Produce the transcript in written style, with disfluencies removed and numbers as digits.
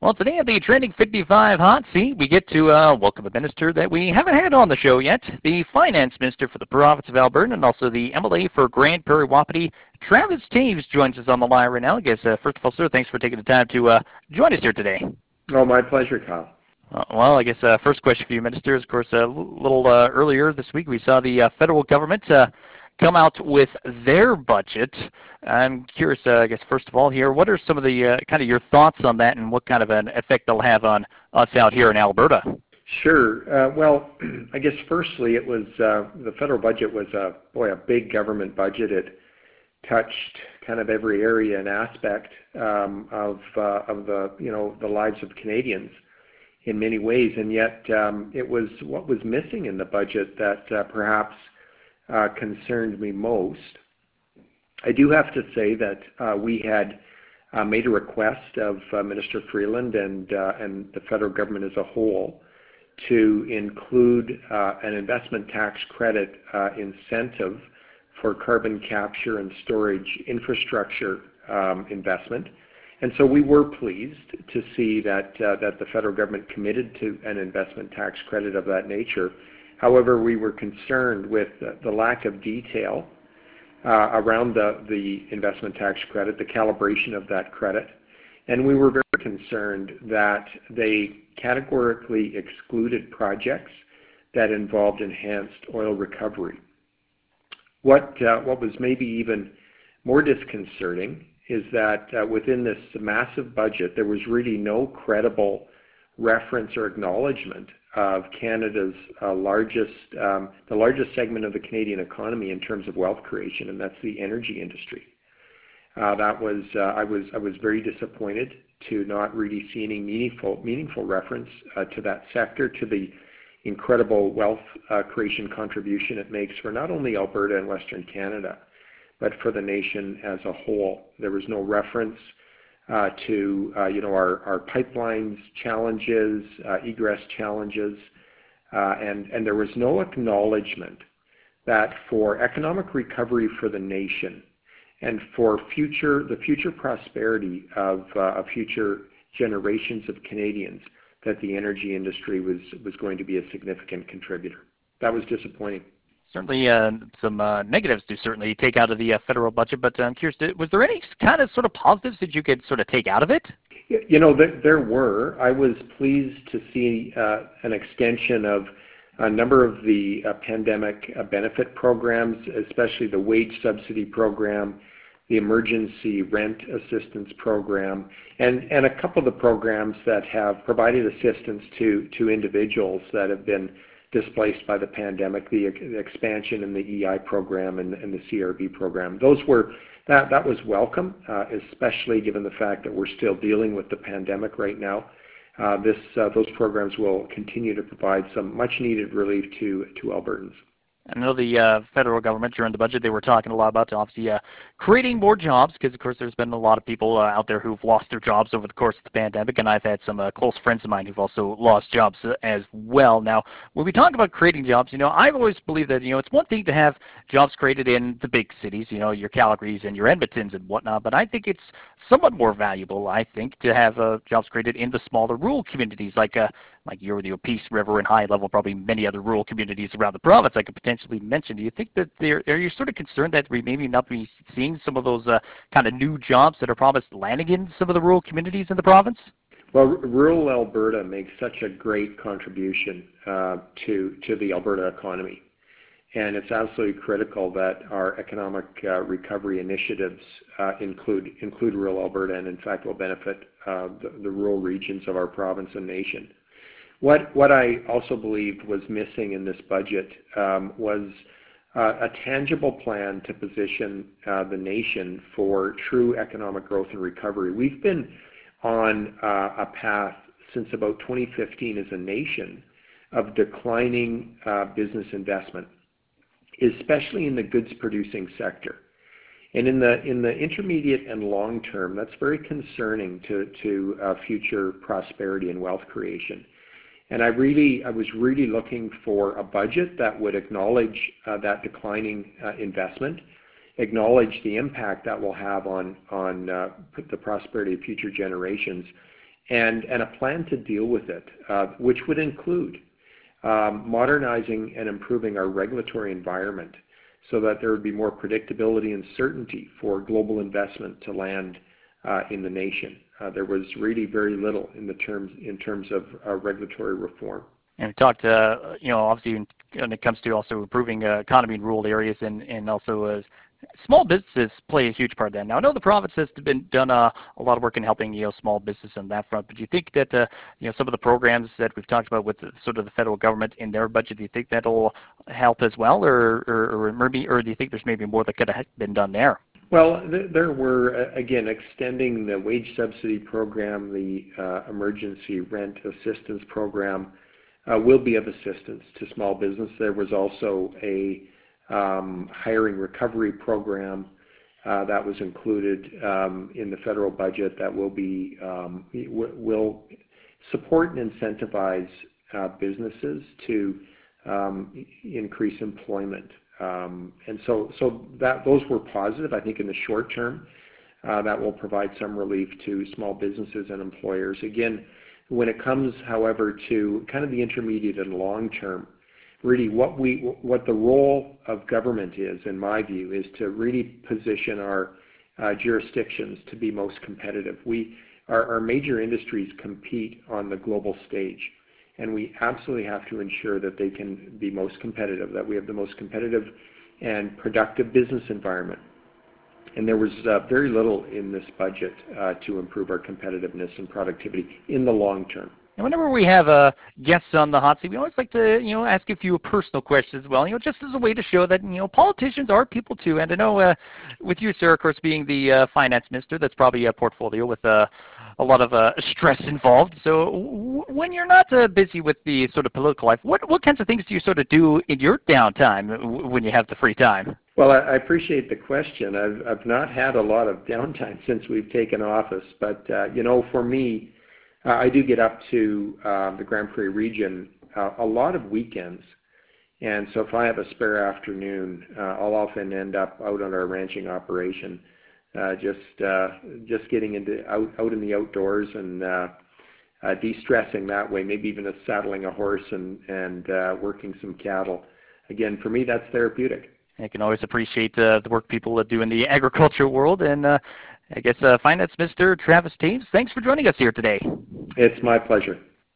Well, today at the Trending 55 Hot Seat, we get to welcome a minister that we haven't had on the show yet, the Finance Minister for the province of Alberta, and also the MLA for Grand Prairie Wapiti. Travis Taves joins us on the line right now. I guess, first of all, sir, thanks for taking the time to join us here today. Oh, my pleasure, Kyle. Well, I guess first question for you, Minister, is, of course, a little earlier this week we saw the federal government come out with their budget. I'm curious, I guess, first of all here, what are some of the kind of your thoughts on that and what kind of an effect they'll have on us out here in Alberta? Sure. Well, I guess firstly, it was the federal budget was a big government budget. It touched kind of every area and aspect of the lives of Canadians in many ways, and yet it was what was missing in the budget that perhaps concerned me most. I do have to say that we had made a request of Minister Freeland and the federal government as a whole to include an investment tax credit incentive for carbon capture and storage infrastructure investment. And so we were pleased to see that the federal government committed to an investment tax credit of that nature. However, we were concerned with the lack of detail around the investment tax credit, the calibration of that credit, and we were very concerned that they categorically excluded projects that involved enhanced oil recovery. What was maybe even more disconcerting is that within this massive budget, there was really no credible reference or acknowledgement of Canada's the largest segment of the Canadian economy in terms of wealth creation, and that's the energy industry. I was very disappointed to not really see any meaningful reference to that sector, to the incredible wealth creation contribution it makes for not only Alberta and Western Canada, but for the nation as a whole. There was no reference to our pipelines challenges, egress challenges, and there was no acknowledgement that for economic recovery for the nation and for the future prosperity of future generations of Canadians, that the energy industry was going to be a significant contributor. That was disappointing. Certainly some negatives to certainly take out of the federal budget, but I'm curious, was there any kind of sort of positives that you could sort of take out of it? You know, there were. I was pleased to see an extension of a number of the pandemic benefit programs, especially the wage subsidy program, the emergency rent assistance program, and a couple of the programs that have provided assistance to individuals that have been displaced by the pandemic, the expansion in the EI program and the CRB program. That was welcome, especially given the fact that we're still dealing with the pandemic right now. Those programs will continue to provide some much needed relief to Albertans. I know the federal government during the budget, they were talking a lot about obviously creating more jobs because, of course, there's been a lot of people out there who've lost their jobs over the course of the pandemic, and I've had some close friends of mine who've also lost jobs as well. Now, when we talk about creating jobs, I've always believed that, it's one thing to have jobs created in the big cities, your Calgarys and your Edmontons and whatnot, but I think it's somewhat more valuable, I think, to have jobs created in the smaller rural communities like your Peace River and High Level, probably many other rural communities around the province I could potentially mention. Do you think that are you sort of concerned that we maybe not be seeing some of those kind of new jobs that are promised landing in some of the rural communities in the province? Well, rural Alberta makes such a great contribution to the Alberta economy. And it's absolutely critical that our economic recovery initiatives include rural Alberta and, in fact, will benefit the rural regions of our province and nation. What I also believed was missing in this budget was a tangible plan to position the nation for true economic growth and recovery. We've been on a path since about 2015 as a nation of declining business investment, especially in the goods producing sector. And in the intermediate and long term, that's very concerning to future prosperity and wealth creation. And I was really looking for a budget that would acknowledge that declining investment, acknowledge the impact that will have on the prosperity of future generations, and a plan to deal with it, which would include modernizing and improving our regulatory environment so that there would be more predictability and certainty for global investment to land in the nation. There was really very little in terms of regulatory reform. And we talked, obviously when it comes to also improving economy in rural areas and also small businesses play a huge part of that. Now, I know the province has done a lot of work in helping, small business on that front, but do you think that, some of the programs that we've talked about with sort of the federal government in their budget, do you think that'll help as well, or do you think there's maybe more that could have been done there? Well, there were, again, extending the wage subsidy program, the emergency rent assistance program will be of assistance to small business. There was also a hiring recovery program that was included in the federal budget that will support and incentivize businesses to increase employment. And so those were positive. I think in the short term, that will provide some relief to small businesses and employers. Again, when it comes, however, to kind of the intermediate and long term, really what the role of government is, in my view, is to really position our jurisdictions to be most competitive. Our major industries compete on the global stage, and we absolutely have to ensure that they can be most competitive, that we have the most competitive and productive business environment. And there was very little in this budget to improve our competitiveness and productivity in the long term. And whenever we have guests on the hot seat, we always like to, ask a few personal questions as well, just as a way to show that, politicians are people too. And I know with you, sir, of course, being the finance minister, that's probably a portfolio with a lot of stress involved. So when you're not busy with the sort of political life, what kinds of things do you sort of do in your downtime when you have the free time? Well, I appreciate the question. I've not had a lot of downtime since we've taken office, but, for me, I do get up to the Grand Prairie region a lot of weekends, and so if I have a spare afternoon, I'll often end up out on our ranching operation, just getting out in the outdoors and de-stressing that way, maybe even saddling a horse and working some cattle. Again, for me, that's therapeutic. I can always appreciate the work people do in the agricultural world, and I guess Finance Minister Travis Toews, thanks for joining us here today. It's my pleasure.